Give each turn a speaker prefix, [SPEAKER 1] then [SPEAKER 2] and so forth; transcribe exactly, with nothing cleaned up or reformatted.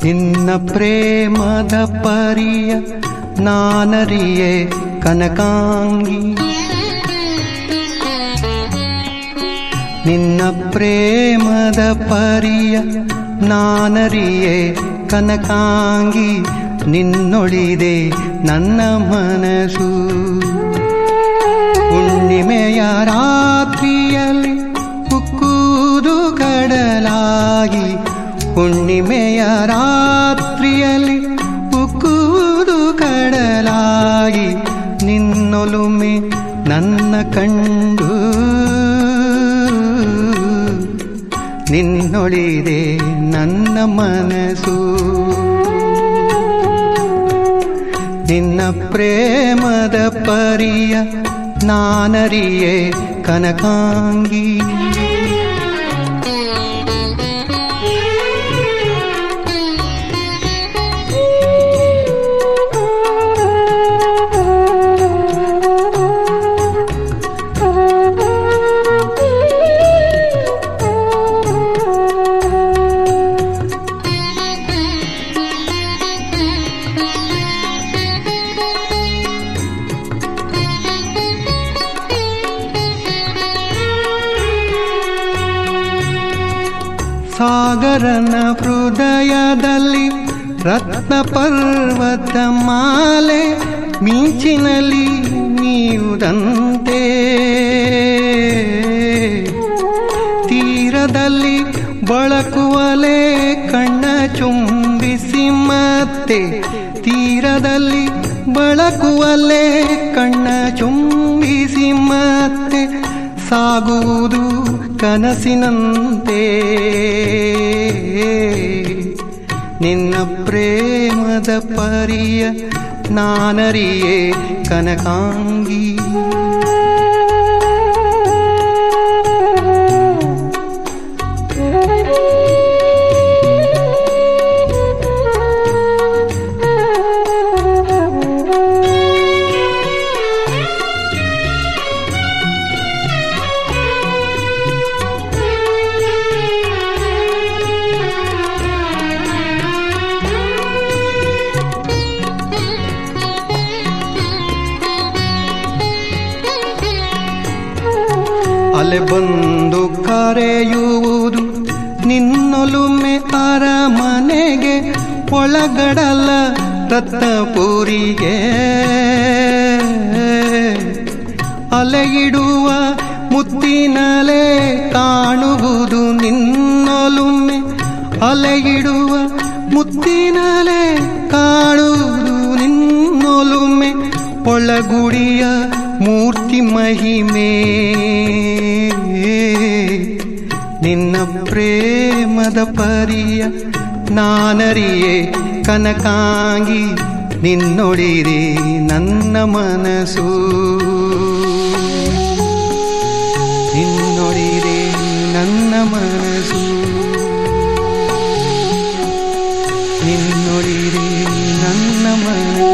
[SPEAKER 1] ನಿನ್ನ ಪ್ರೇಮದ ಪರಿಯ ನಾನರಿಯೇ ಕನಕಾಂಗಿ, ನಿನ್ನ ಪ್ರೇಮದ ಪರಿಯ ನಾನರಿಯೇ ಕನಕಾಂಗಿ, ನಿನ್ನೊಳಿದೆ ನನ್ನ ಮನಸ್ಸು. ಹುಣ್ಣಿಮೆಯ ರಾತ್ರಿಯಲ್ಲಿ ಉಕ್ಕುವುದು ಕಡಲಾಗಿ, ಹುಣ್ಣಿಮೆಯ ರಾತ್ರಿಯಲ್ಲಿ ಉಕ್ಕುವುದು ಕಡಲಾಗಿ, ನಿನ್ನೊಲುಮೆ ನನ್ನ ಕಂಡು ನಿನ್ನೊಳಿದೆ ನನ್ನ ಮನಸ್ಸು. ನಿನ್ನ ಪ್ರೇಮದ ಪರಿಯ ನಾನರಿಯೇ ಕನಕಾಂಗಿ. ಸಾಗರನ ಹೃದಯದಲ್ಲಿ ರತ್ನ ಪರ್ವತ ಮಾಲೆ, ಮಿಂಚಿನಲ್ಲಿ ನೀವುದಂತೆ ತೀರದಲ್ಲಿ ಬಳಕುವಲೆ ಕಣ್ಣ ಚುಂಬಿಸಿ ಮತ್ತೆ, ತೀರದಲ್ಲಿ ಬಳಕುವಲೆ ಕಣ್ಣ ಚುಂಬಿಸಿ ಮತ್ತೆ, ಸಾಗುವುದು ಕನಸಿನಂತೆ. ನಿನ್ನ ಪ್ರೇಮದ ಪರಿಯ ನಾನರಿಯೇ ಕನಕಾಂಗಿ. ಅಲೆ ಬಂದು ಕರೆಯುವುದು ನಿನ್ನೊಲುಮೆ ಅರಮನೆಗೆ, ಒಳಗಡಲ ರತ್ನಪುರಿಗೆ ಅಲೆಯಿಡುವ ಮುತ್ತಿನಲೆ ಕಾಣುವುದು ನಿನ್ನೊಲುಮೆ, ಅಲೆಯಿಡುವ ಮುತ್ತಿನಲೆ ಕಾಣುವುದು ನಿನ್ನೊಲುಮೆ, ಒಳಗುಡಿಯ ಮೂರ್ತಿ ಮಹಿಮೆ. ನಿನ್ನ ಪ್ರೇಮದ ಪರಿಯ ನಾನರಿಯೇ ಕನಕಾಂಗಿ, ನಿನ್ನೊಳಿದೆ ನನ್ನ ಮನಸ್ಸು. ನಿನ್ನೊಳಿದೆ ನನ್ನ ಮನಸ್ಸು, ನಿನ್ನೊಳಿದೆ ನನ್ನ ಮನಸ್ಸು.